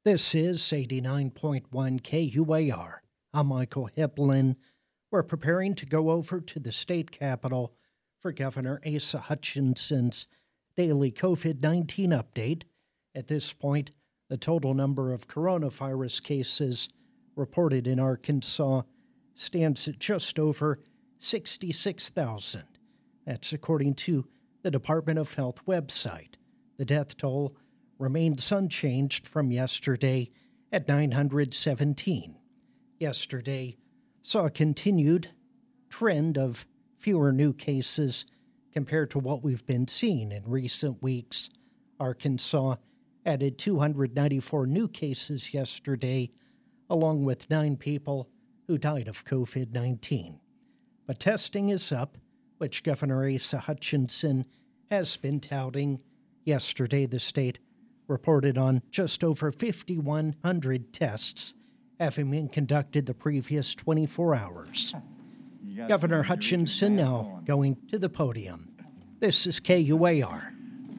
This is 89.1 KUAR. I'm Michael Hiplin. We're preparing to go over to the state capitol for Governor Asa Hutchinson's daily COVID-19 update. At this point, the total number of coronavirus cases reported in Arkansas stands at just over 66,000. That's according to the Department of Health website. The death toll remains unchanged from yesterday at 917. Yesterday saw a continued trend of fewer new cases compared to what we've been seeing in recent weeks. Arkansas added 294 new cases yesterday, along with 9 people who died of COVID-19. But testing is up, which Governor Asa Hutchinson has been touting. Yesterday, the state reported on just over 5,100 tests having been conducted the previous 24 hours. Governor Hutchinson now going to the podium. This is KUAR.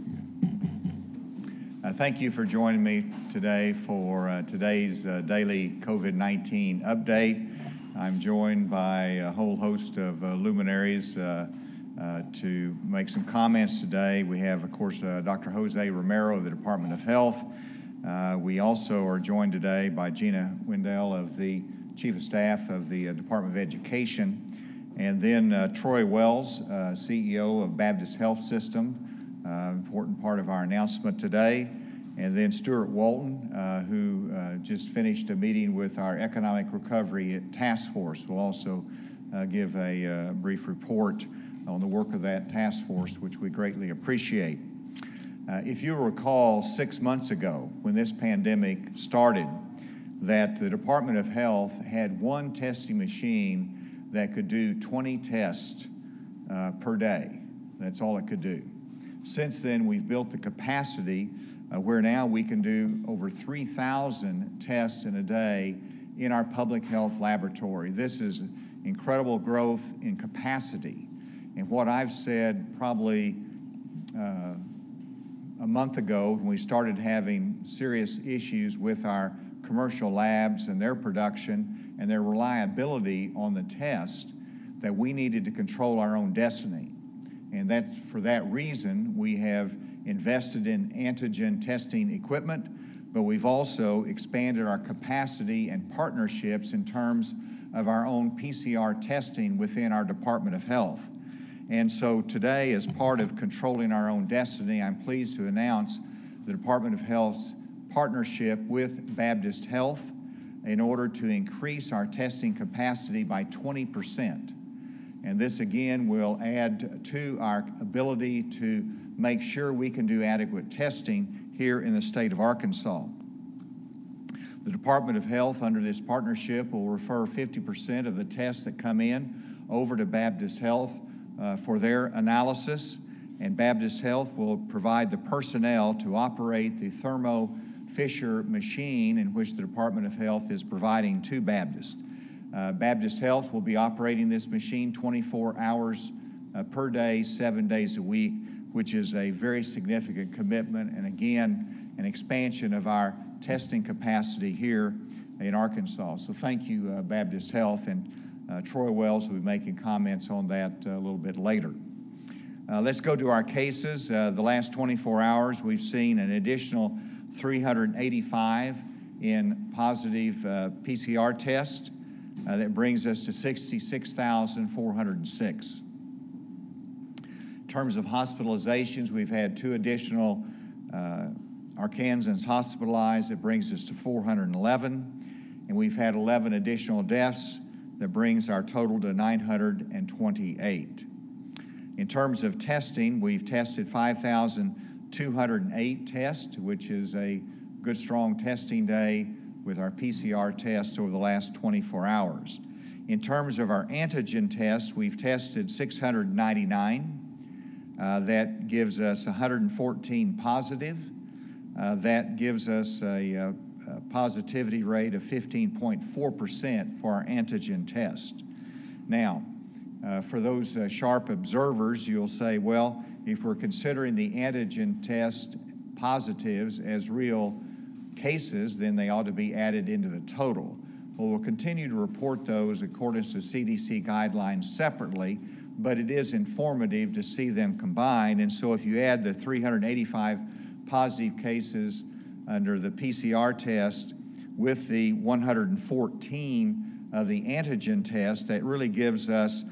Thank you for joining me today for today's daily COVID-19 update. I'm joined by a whole host of luminaries to make some comments today. We have, of course, Dr. Jose Romero of the Department of Health. We also are joined today by Gina Wendell of the Chief of Staff of the Department of Education, and then Troy Wells, CEO of Baptist Health System, important part of our announcement today, and then Stuart Walton, who just finished a meeting with our Economic Recovery Task Force, will also give a brief report on the work of that task force, which we greatly appreciate. If you recall, 6 months ago, when this pandemic started, that the Department of Health had one testing machine that could do 20 tests per day. That's all it could do. Since then, we've built the capacity where now we can do over 3,000 tests in a day in our public health laboratory. This is incredible growth in capacity. And what I've said probably a month ago when we started having serious issues with our commercial labs and their production and their reliability on the test, that we needed to control our own destiny. And that's for that reason we have invested in antigen testing equipment, but we've also expanded our capacity and partnerships in terms of our own PCR testing within our Department of Health. And so today, as part of controlling our own destiny, I'm pleased to announce the Department of Health's partnership with Baptist Health in order to increase our testing capacity by 20%. And this again will add to our ability to make sure we can do adequate testing here in the state of Arkansas. The Department of Health, under this partnership, will refer 50% of the tests that come in over to Baptist Health for their analysis, and Baptist Health will provide the personnel to operate the Thermo Fisher machine in which the Department of Health is providing to Baptist. Baptist Health will be operating this machine 24 hours per day, 7 days a week, which is a very significant commitment and again, an expansion of our testing capacity here in Arkansas. So thank you, Baptist Health, and Troy Wells will be making comments on that a little bit later. Let's go to our cases. The last 24 hours, we've seen an additional 385 in positive PCR tests. That brings us to 66,406. In terms of hospitalizations, we've had 2 additional Arkansans hospitalized. That brings us to 411. And we've had 11 additional deaths. That brings our total to 928. In terms of testing, we've tested 5,208 tests, which is a good, strong testing day with our PCR tests over the last 24 hours. In terms of our antigen tests, we've tested 699. That gives us 114 positive. That gives us a positivity rate of 15.4% for our antigen test. Now, for those sharp observers, you'll say, well, if we're considering the antigen test positives as real cases, then they ought to be added into the total. Well, we'll continue to report those according to CDC guidelines separately, but it is informative to see them combined. And so if you add the 385 positive cases under the PCR test with the 114 of the antigen test, that really gives us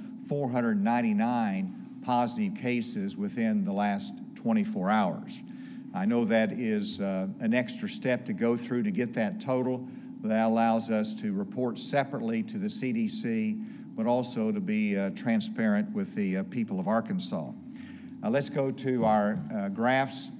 499 positive cases within the last 24 hours. I know that is an extra step to go through to get that total. That allows us to report separately to the CDC, but also to be transparent with the people of Arkansas. Let's go to our graphs.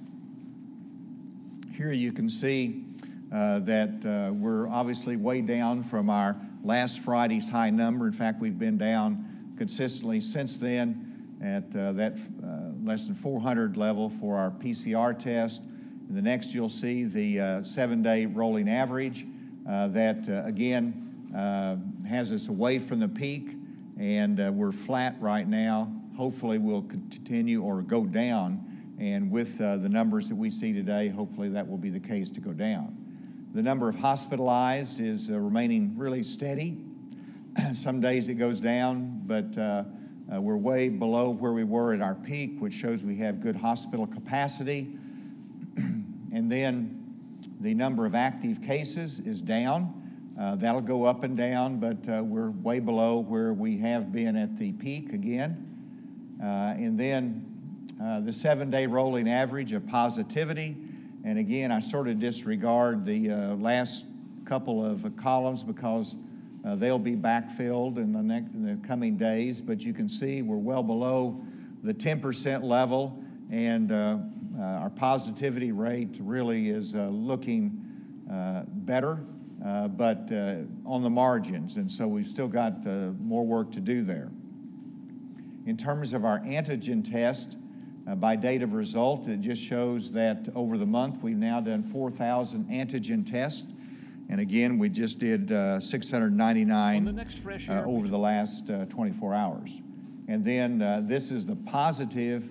Here you can see that we're obviously way down from our last Friday's high number. In fact, we've been down consistently since then at that less than 400 level for our PCR test. And the next you'll see the 7-day rolling average that again has us away from the peak, and we're flat right now. Hopefully we'll continue or go down, and with the numbers that we see today, hopefully that will be the case to go down. The number of hospitalized is remaining really steady. Some days it goes down, but we're way below where we were at our peak, which shows we have good hospital capacity. And then the number of active cases is down. That'll go up and down, but we're way below where we have been at the peak again. And then the 7-day rolling average of positivity. And again, I sort of disregard the last couple of columns because they'll be backfilled in the coming days, but you can see we're well below the 10% level, and our positivity rate really is looking better, but on the margins, and so we've still got more work to do there. In terms of our antigen test, by date of result, it just shows that over the month we've now done 4,000 antigen tests. And again, we just did 699 over the last 24 hours. And then this is the positive,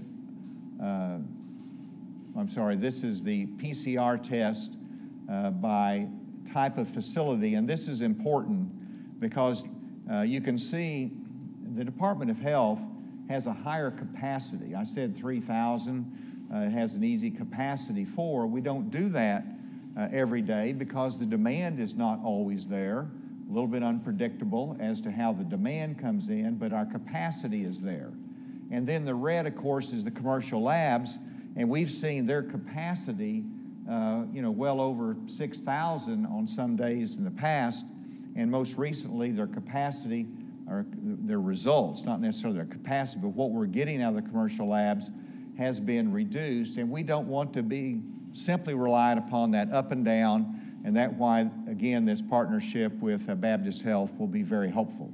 this is the PCR test by type of facility. And this is important because you can see the Department of Health has a higher capacity. I said 3,000 has an easy capacity for. We don't do that every day because the demand is not always there. A little bit unpredictable as to how the demand comes in, but our capacity is there. And then the red, of course, is the commercial labs, and we've seen their capacity, well over 6,000 on some days in the past, and most recently their capacity, or their results, not necessarily their capacity, but what we're getting out of the commercial labs has been reduced, and we don't want to be simply relied upon that up and down, and that's why, again, this partnership with Baptist Health will be very helpful.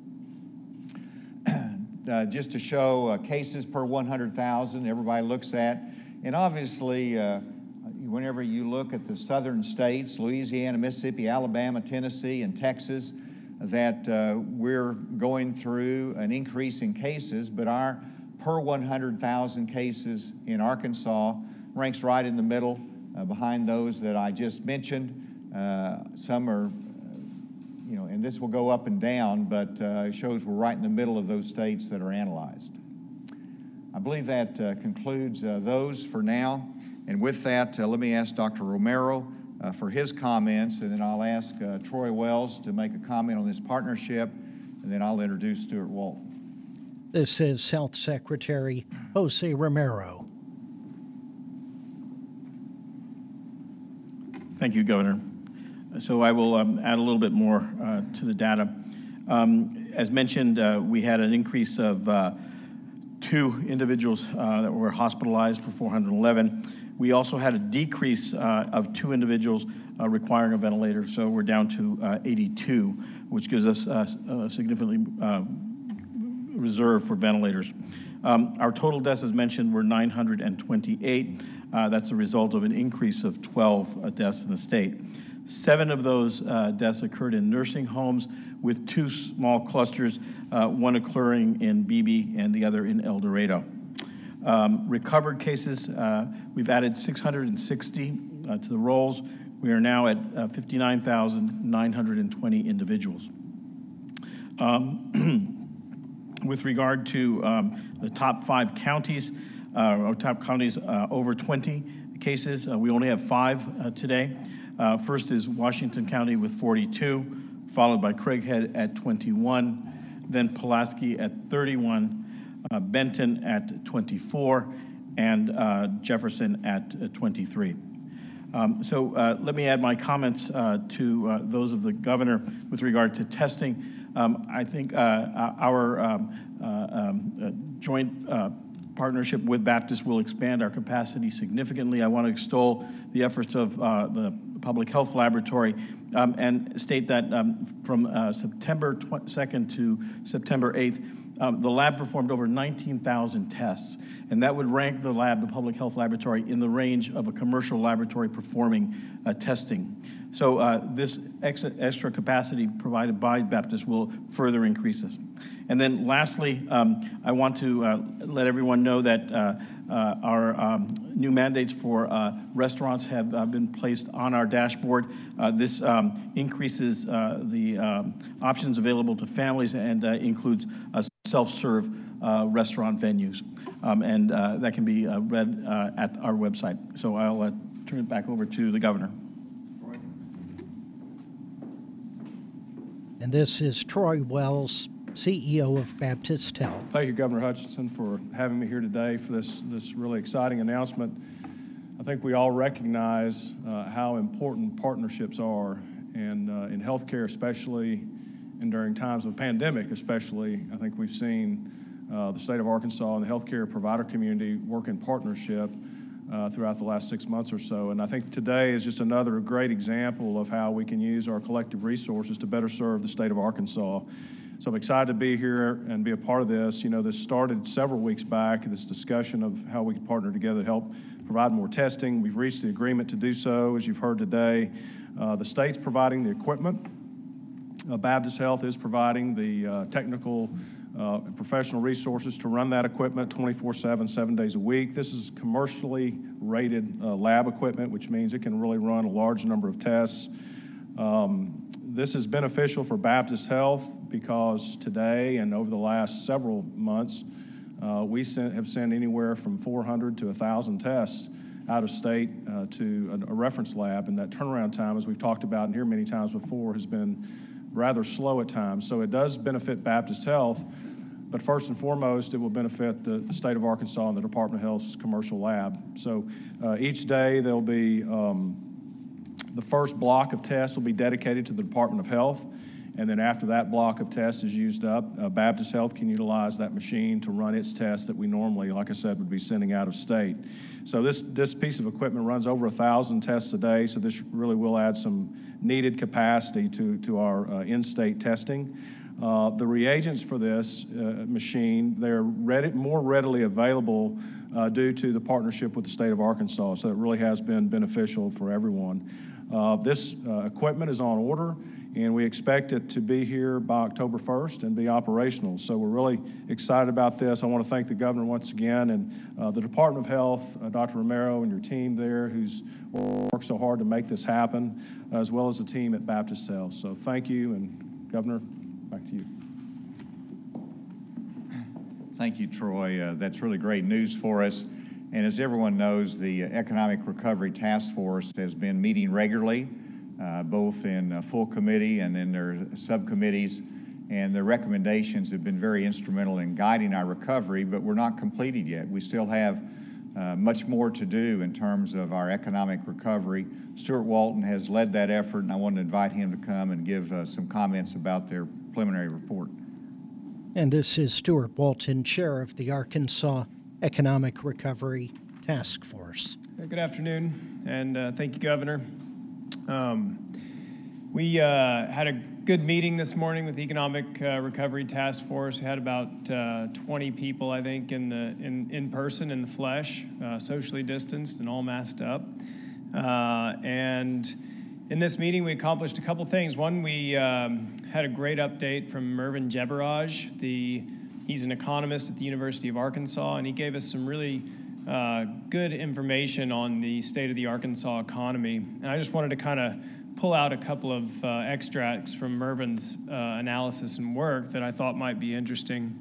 Just to show cases per 100,000, everybody looks at, and obviously, whenever you look at the southern states, Louisiana, Mississippi, Alabama, Tennessee, and Texas, that we're going through an increase in cases, but our per 100,000 cases in Arkansas ranks right in the middle behind those that I just mentioned. Some are, and this will go up and down, but it shows we're right in the middle of those states that are analyzed. I believe that concludes those for now. And with that, let me ask Dr. Romero for his comments, and then I'll ask Troy Wells to make a comment on this partnership, and then I'll introduce Stuart Walton. This is Health Secretary Jose Romero. Thank you, Governor. So I will add a little bit more to the data. As mentioned, we had an increase of 2 individuals that were hospitalized for 411. We also had a decrease of 2 individuals requiring a ventilator, so we're down to 82, which gives us significantly reserve for ventilators. Our total deaths, as mentioned, were 928. That's a result of an increase of 12 deaths in the state. 7 of those deaths occurred in nursing homes, with 2 small clusters, one occurring in Beebe and the other in El Dorado. Recovered cases, we've added 660 to the rolls. We are now at 59,920 individuals. With regard to the top 5 counties, or top counties over 20 cases, we only have 5 today. First is Washington County with 42, followed by Craighead at 21, then Pulaski at 31, Benton at 24, and Jefferson at 23. So let me add my comments to those of the governor with regard to testing. I think our joint partnership with Baptist will expand our capacity significantly. I want to extol the efforts of the Public Health Laboratory and state that from September 2nd to September 8th, the lab performed over 19,000 tests, and that would rank the lab, the Public Health Laboratory, in the range of a commercial laboratory performing testing. So this extra capacity provided by Baptist will further increase this. And then lastly, I want to let everyone know that our new mandates for restaurants have been placed on our dashboard. This increases the options available to families and includes self-serve restaurant venues. And that can be read at our website. So I'll turn it back over to the governor. And this is Troy Wells, CEO of Baptist Health. Thank you, Governor Hutchinson, for having me here today for this really exciting announcement. I think we all recognize how important partnerships are, and in healthcare especially, and during times of pandemic especially. I think we've seen the state of Arkansas and the healthcare provider community work in partnership throughout the last 6 months or so. And I think today is just another great example of how we can use our collective resources to better serve the state of Arkansas. So I'm excited to be here and be a part of this. You know, this started several weeks back, this discussion of how we can partner together to help provide more testing. We've reached the agreement to do so, as you've heard today. The state's providing the equipment. Baptist Health is providing the technical professional resources to run that equipment 24/7, 7 days a week. This is commercially rated lab equipment, which means it can really run a large number of tests. This is beneficial for Baptist Health because today and over the last several months, we have sent anywhere from 400 to 1,000 tests out of state to a reference lab, and that turnaround time, as we've talked about and here many times before, has been rather slow at times. So it does benefit Baptist Health, but first and foremost, it will benefit the state of Arkansas and the Department of Health's commercial lab. So each day there'll be the first block of tests will be dedicated to the Department of Health, and then after that block of tests is used up, Baptist Health can utilize that machine to run its tests that we normally, like I said, would be sending out of state. So this piece of equipment runs over 1,000 tests a day, so this really will add some needed capacity to our in-state testing. The reagents for this machine, they're more readily available due to the partnership with the state of Arkansas, so it really has been beneficial for everyone. This equipment is on order, and we expect it to be here by October 1st and be operational. So we're really excited about this. I want to thank the governor once again, and the Department of Health, Dr. Romero and your team there who's worked so hard to make this happen, as well as the team at Baptist Health. So thank you, and Governor, back to you. Thank you, Troy. That's really great news for us. And as everyone knows, the Economic Recovery Task Force has been meeting regularly, both in full committee and in their subcommittees, and their recommendations have been very instrumental in guiding our recovery, but we're not completed yet. We still have much more to do in terms of our economic recovery. Stuart Walton has led that effort, and I want to invite him to come and give some comments about their preliminary report. And this is Stuart Walton, chair of the Arkansas Economic Recovery Task Force. Good afternoon, and thank you, Governor. We had a good meeting this morning with the Economic Recovery Task Force. We had about 20 people, I think, in person, in the flesh, socially distanced and all masked up. And in this meeting, we accomplished a couple things. One, we had a great update from Mervyn Jebaraj. He's an economist at the University of Arkansas, and he gave us some really good information on the state of the Arkansas economy. And I just wanted to kind of pull out a couple of extracts from Mervin's analysis and work that I thought might be interesting.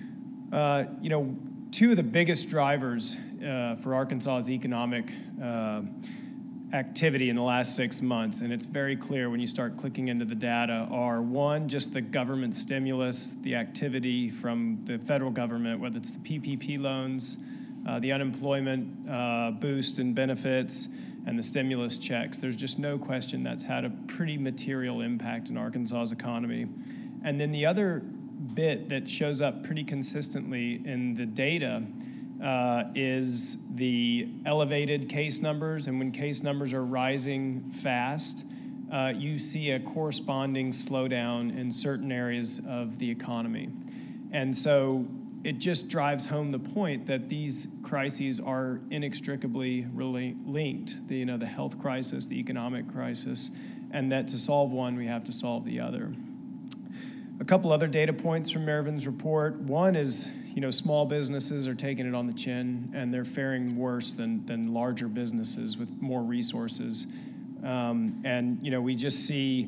Two of the biggest drivers for Arkansas's economic activity in the last 6 months, and it's very clear when you start clicking into the data, are one, just the government stimulus, the activity from the federal government, whether it's the PPP loans, the unemployment boost and benefits, and the stimulus checks. There's just no question that's had a pretty material impact in Arkansas's economy. And then the other bit that shows up pretty consistently in the data is the elevated case numbers. And when case numbers are rising fast, you see a corresponding slowdown in certain areas of the economy. And so it just drives home the point that these crises are inextricably linked, the health crisis, the economic crisis, and that to solve one, we have to solve the other. A couple other data points from Mervin's report. One is, small businesses are taking it on the chin, and they're faring worse than larger businesses with more resources. We just see,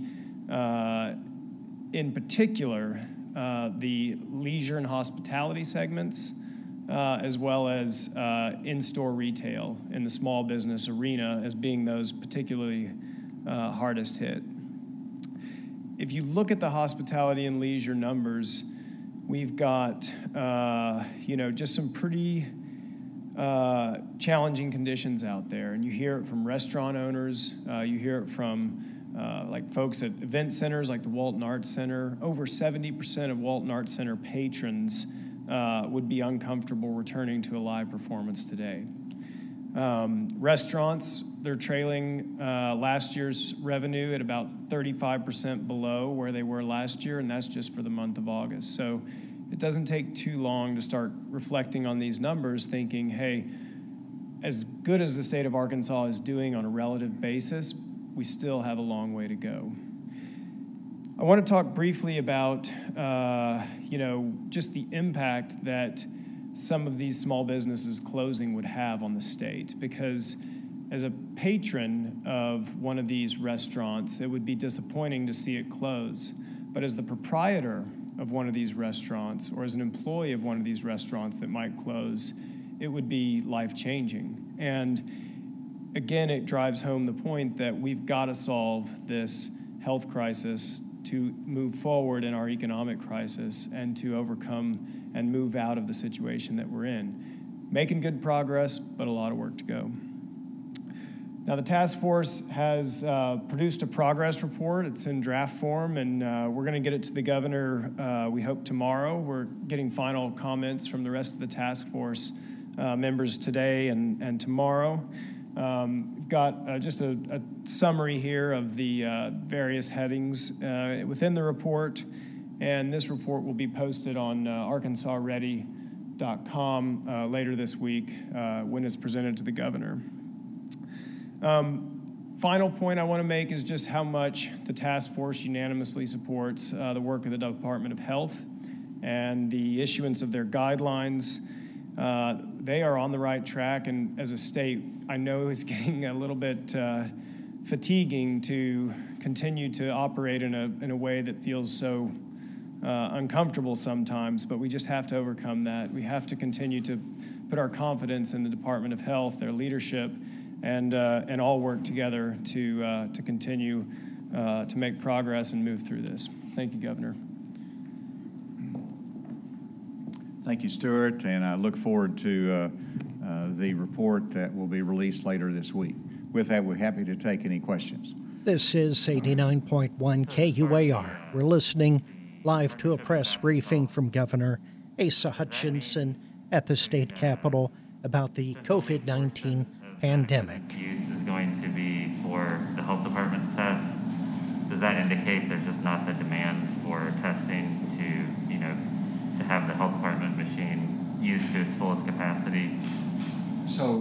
in particular, the leisure and hospitality segments, as well as in-store retail in the small business arena as being those particularly hardest hit. If you look at the hospitality and leisure numbers, we've got, just some pretty challenging conditions out there. And you hear it from restaurant owners, you hear it from like folks at event centers like the Walton Arts Center. Over 70% of Walton Arts Center patrons would be uncomfortable returning to a live performance today. Restaurants, they're trailing last year's revenue at about 35% below where they were last year, and that's just for the month of August. So it doesn't take too long to start reflecting on these numbers, thinking, hey, as good as the state of Arkansas is doing on a relative basis, we still have a long way to go. I want to talk briefly about, just the impact that some of these small businesses closing would have on the state, because as a patron of one of these restaurants, it would be disappointing to see it close. But as the proprietor of one of these restaurants, or as an employee of one of these restaurants that might close, it would be life-changing. And again, it drives home the point that we've got to solve this health crisis to move forward in our economic crisis and to overcome and move out of the situation that we're in. Making good progress, but a lot of work to go. Now, the task force has produced a progress report. It's in draft form, and we're going to get it to the governor, we hope, tomorrow. We're getting final comments from the rest of the task force members today and tomorrow. We've got just a summary here of the various headings within the report, and this report will be posted on arkansasready.com later this week when it's presented to the governor. Final point I want to make is just how much the task force unanimously supports the work of the Department of Health and the issuance of their guidelines. They are on the right track, and as a state, I know it's getting a little bit fatiguing to continue to operate in a way that feels so uncomfortable sometimes, but we just have to overcome that. We have to continue to put our confidence in the Department of Health, their leadership, and all work together to continue to make progress and move through this. Thank you, Governor. Thank you, Stuart, and I look forward to the report that will be released later this week. With that, we're happy to take any questions. This is 89.1 KUAR. We're listening live to a press briefing from Governor Asa Hutchinson at the state capitol about the COVID-19 pandemic. Use is going to be for the health department's test. Does that indicate there's just not the demand for testing to have the health department machine used to its fullest capacity? So,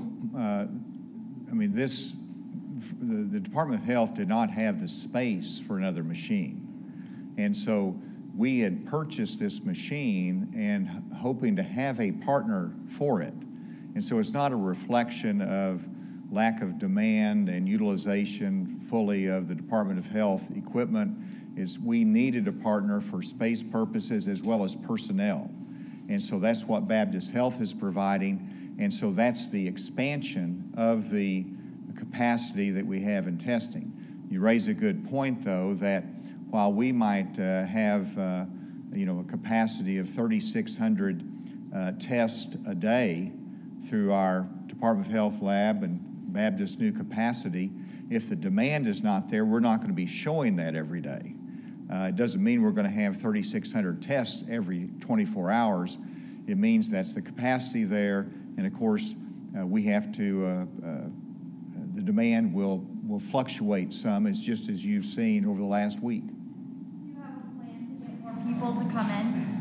the Department of Health did not have the space for another machine. And so we had purchased this machine and hoping to have a partner for it. And so it's not a reflection of lack of demand and utilization fully of the Department of Health equipment. Is we needed a partner for space purposes as well as personnel. And so that's what Baptist Health is providing. And so that's the expansion of the capacity that we have in testing. You raise a good point, though, that while we might have a capacity of 3,600 tests a day through our Department of Health lab and Baptist new capacity, if the demand is not there, we're not going to be showing that every day. It doesn't mean we're going to have 3,600 tests every 24 hours. It means that's the capacity there, and of course, we have to, the demand will fluctuate some, it's just as you've seen over the last week. Do you have a plan to get more people to come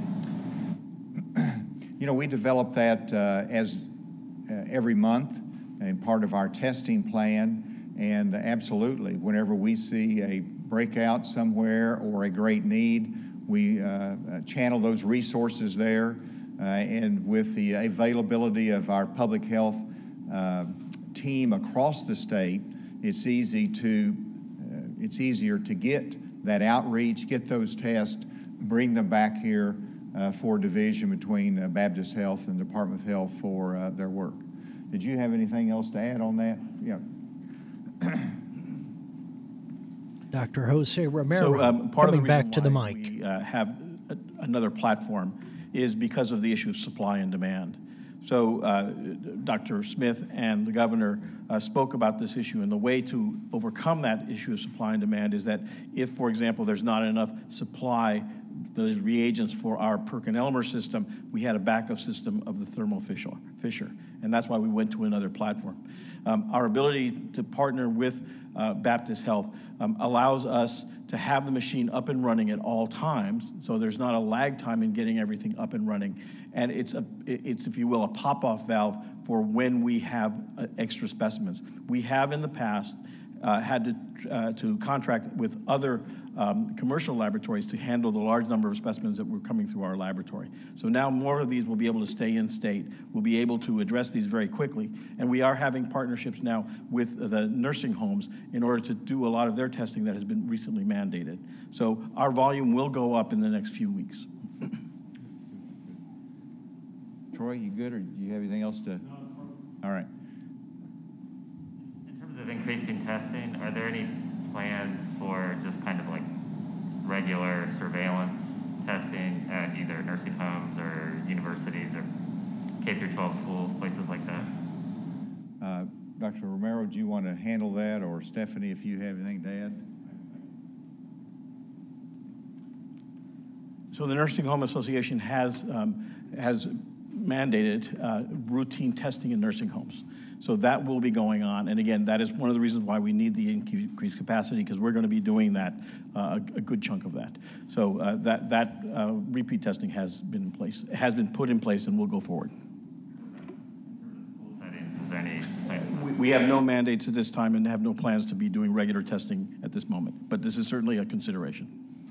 in? We develop that as every month and part of our testing plan, and absolutely, whenever we see a breakout somewhere or a great need, we channel those resources there, and with the availability of our public health team across the state, it's easier to get that outreach, get those tests, bring them back here for division between Baptist Health and Department of Health for their work. Did you have anything else to add on that? Yeah. Dr. Jose Romero, part of the coming back to the why mic. we have another platform is because of the issue of supply and demand. So Dr. Smith and the governor spoke about this issue, and the way to overcome that issue of supply and demand is that if, for example, there's not enough supply, those reagents for our PerkinElmer system, we had a backup system of the Thermo Fisher, and that's why we went to another platform. Our ability to partner with Baptist Health allows us to have the machine up and running at all times, so there's not a lag time in getting everything up and running, and it's if you will, a pop-off valve for when we have extra specimens. We have in the past had to contract with other commercial laboratories to handle the large number of specimens that were coming through our laboratory. So now more of these will be able to stay in state. We'll be able to address these very quickly. And we are having partnerships now with the nursing homes in order to do a lot of their testing that has been recently mandated. So our volume will go up in the next few weeks. Troy, you good, or do you have anything else to? No. All right. In terms of increasing testing, are there any plans for just kind of like regular surveillance testing at either nursing homes or universities or K-12 schools, places like that? Dr. Romero, do you want to handle that, or Stephanie, if you have anything to add? So the Nursing Home Association has mandated routine testing in nursing homes. So that will be going on. And again, that is one of the reasons why we need the increased capacity, because we're going to be doing that, a good chunk of that. So that repeat testing has been in place, has been put in place, and will go forward. School settings, is there any plan? We have no mandates at this time and have no plans to be doing regular testing at this moment, but this is certainly a consideration.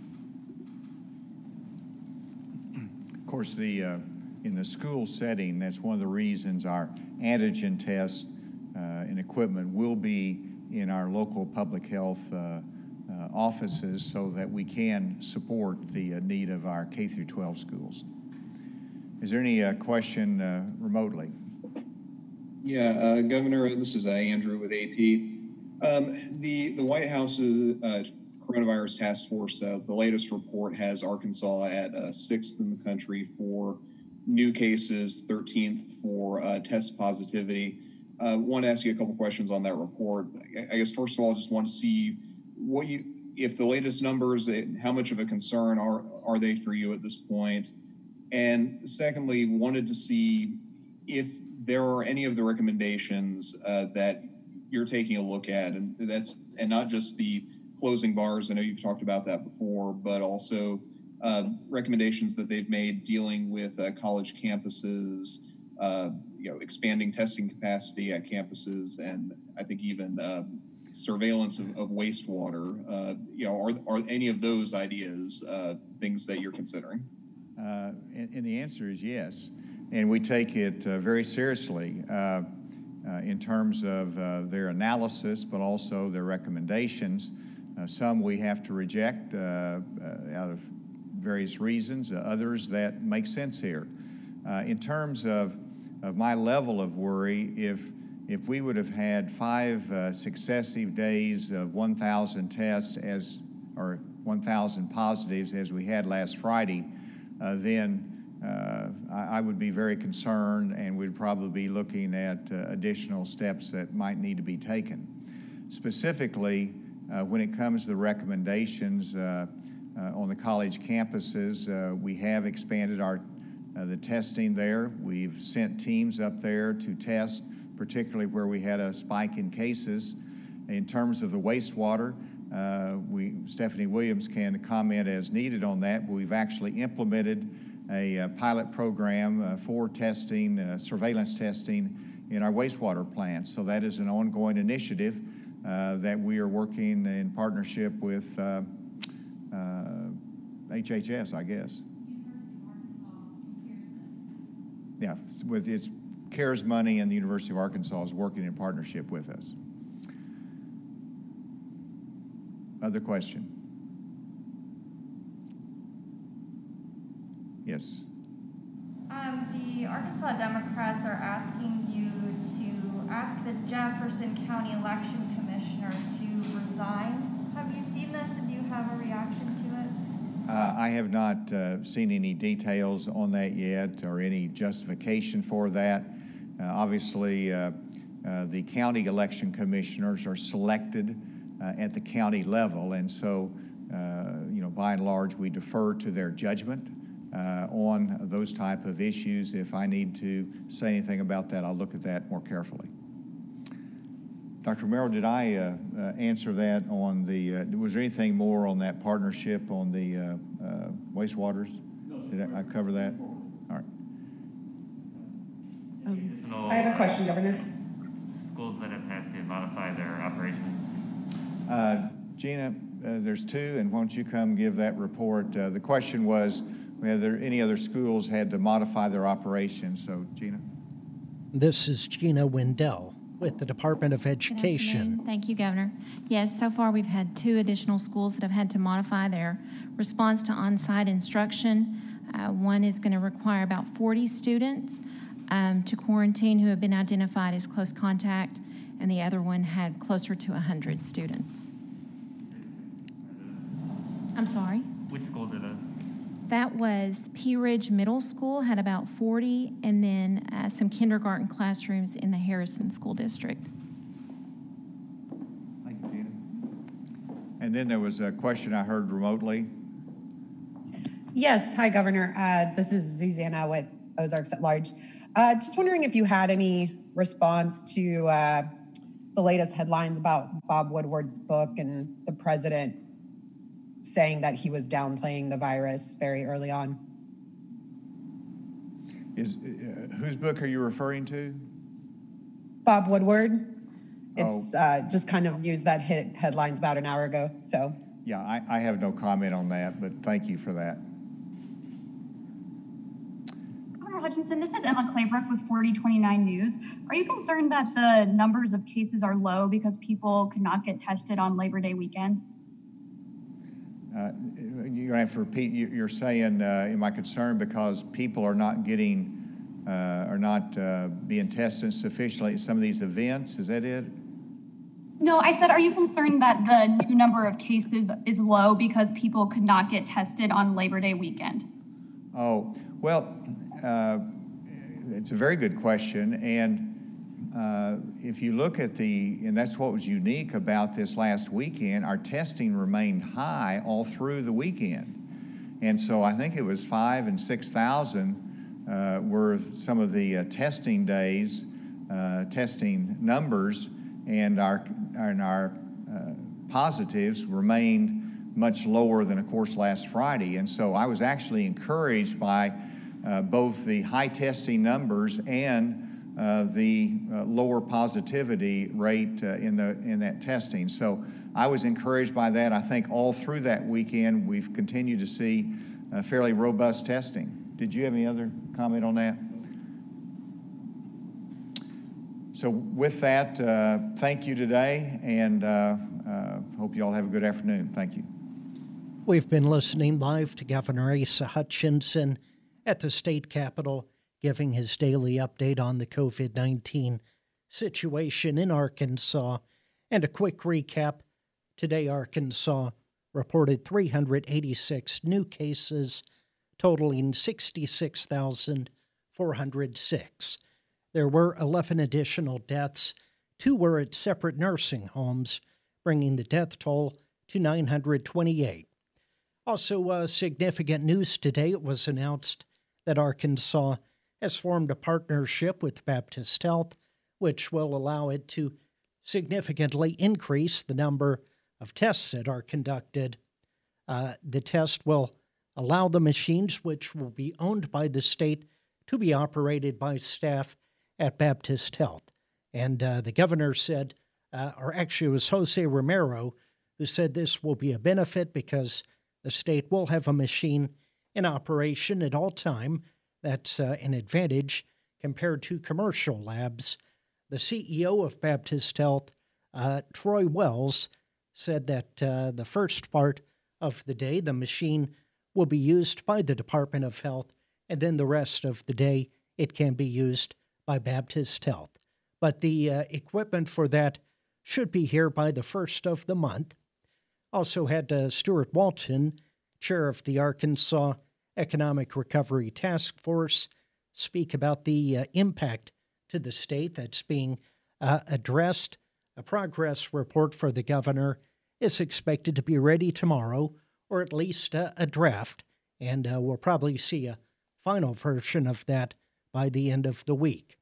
Of course, in the school setting, that's one of the reasons our antigen test and equipment will be in our local public health offices so that we can support the need of our K-12 schools. Is there any question remotely? Yeah, Governor, this is Andrew with AP. The White House's coronavirus task force, the latest report has Arkansas at 6th in the country for new cases, 13th for test positivity. I want to ask you a couple questions on that report. I guess, first of all, I just want to see if the latest numbers, how much of a concern are they for you at this point? And secondly, wanted to see if there are any of the recommendations that you're taking a look at, and not just the closing bars. I know you've talked about that before, but also recommendations that they've made dealing with college campuses, expanding testing capacity at campuses, and I think even surveillance of wastewater. Are any of those ideas things that you're considering? And the answer is yes. and we take it very seriously in terms of their analysis, but also their recommendations. Some we have to reject out of various reasons, others that make sense here. In terms of my level of worry, if we would have had 5 successive days of 1,000 tests or 1,000 positives as we had last Friday, then I would be very concerned, and we'd probably be looking at additional steps that might need to be taken. Specifically, when it comes to the recommendations on the college campuses, we have expanded the testing there. We've sent teams up there to test, particularly where we had a spike in cases. In terms of the wastewater, Stephanie Williams can comment as needed on that, but we've actually implemented a pilot program for testing, surveillance testing in our wastewater plant. So that is an ongoing initiative that we are working in partnership with HHS, I guess. Yeah, with its CARES money, and the University of Arkansas is working in partnership with us. Other question? Yes. The Arkansas Democrats are asking you to ask the Jefferson County Election Commissioner to resign. Have you seen this, and do you have a reaction to it? I have not seen any details on that yet, or any justification for that. Obviously, the county election commissioners are selected at the county level, and so, by and large, we defer to their judgment on those type of issues. If I need to say anything about that, I'll look at that more carefully. Dr. Romero, did I answer that on the, was there anything more on that partnership on the wastewaters? No, did I cover that? All right. I have a question, Governor. Schools that have had to modify their operations? Gina, there's 2, and why don't you come give that report? The question was, whether any other schools had to modify their operations. So, Gina. This is Gina Wendell with the Department of Education. Thank you, Governor. Yes, so far we've had 2 additional schools that have had to modify their response to on-site instruction. One is going to require about 40 students to quarantine who have been identified as close contact, and the other one had closer to 100 students. I'm sorry? Which schools are those? That was Pea Ridge Middle School, had about 40, and then some kindergarten classrooms in the Harrison School District. Thank you, Gina. And then there was a question I heard remotely. Yes, hi, Governor. This is Susanna with Ozarks at Large. Just wondering if you had any response to the latest headlines about Bob Woodward's book and the president saying that he was downplaying the virus very early on. Whose book are you referring to? Bob Woodward. It's just kind of news that hit headlines about an hour ago. So yeah, I have no comment on that, but thank you for that. Governor Hutchinson, this is Emma Claybrook with 4029 News. Are you concerned that the numbers of cases are low because people could not get tested on Labor Day weekend? You're going to have to repeat. You're saying, am I concerned because people are not getting, being tested sufficiently at some of these events? Is that it? No, I said, are you concerned that the new number of cases is low because people could not get tested on Labor Day weekend? Oh, well, it's a very good question. And if you look at and that's what was unique about this last weekend, our testing remained high all through the weekend. And so I think it was 5,000 and 6,000 were some of the testing days, testing numbers, and our positives remained much lower than, of course, last Friday. And so I was actually encouraged by both the high testing numbers and the lower positivity rate in that testing. So I was encouraged by that. I think all through that weekend we've continued to see fairly robust testing. Did you have any other comment on that? So with that, thank you today, and hope you all have a good afternoon. Thank you. We've been listening live to Governor Asa Hutchinson at the state capitol, giving his daily update on the COVID-19 situation in Arkansas. And a quick recap. Today, Arkansas reported 386 new cases, totaling 66,406. There were 11 additional deaths. 2 were at separate nursing homes, bringing the death toll to 928. Also, significant news today. It was announced that Arkansas has formed a partnership with Baptist Health, which will allow it to significantly increase the number of tests that are conducted. The test will allow the machines, which will be owned by the state, to be operated by staff at Baptist Health. And the governor said, or actually it was Jose Romero, who said this will be a benefit because the state will have a machine in operation at all time. That's an advantage compared to commercial labs. The CEO of Baptist Health, Troy Wells, said that the first part of the day, the machine will be used by the Department of Health, and then the rest of the day, it can be used by Baptist Health. But the equipment for that should be here by the first of the month. Also had Stuart Walton, chair of the Arkansas Economic Recovery Task Force, speak about the impact to the state that's being addressed. A progress report for the governor is expected to be ready tomorrow, or at least a draft, and we'll probably see a final version of that by the end of the week.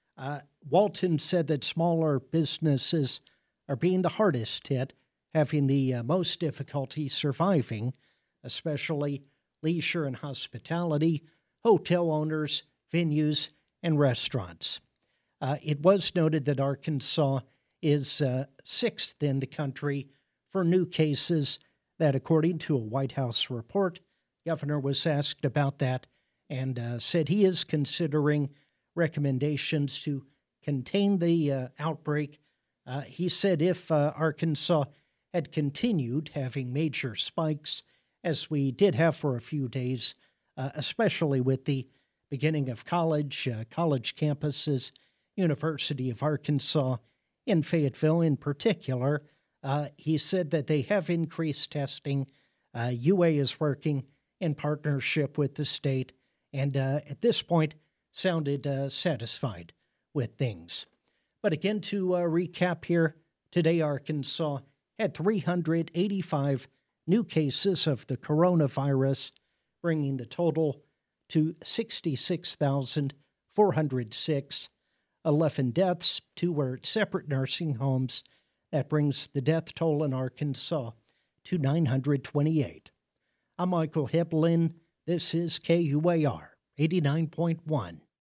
Walton said that smaller businesses are being the hardest hit, having the most difficulty surviving, especially leisure and hospitality, hotel owners, venues, and restaurants. It was noted that Arkansas is sixth in the country for new cases. That, according to a White House report, Governor was asked about that and said he is considering recommendations to contain the outbreak. He said if Arkansas had continued having major spikes, as we did have for a few days, especially with the beginning of college campuses, University of Arkansas in Fayetteville in particular, he said that they have increased testing. UA is working in partnership with the state, and at this point sounded satisfied with things. But again, to recap here, today Arkansas had 385 new cases of the coronavirus, bringing the total to 66,406. 11 deaths, 2 were at separate nursing homes. That brings the death toll in Arkansas to 928. I'm Michael Heblin. This is KUAR 89.1.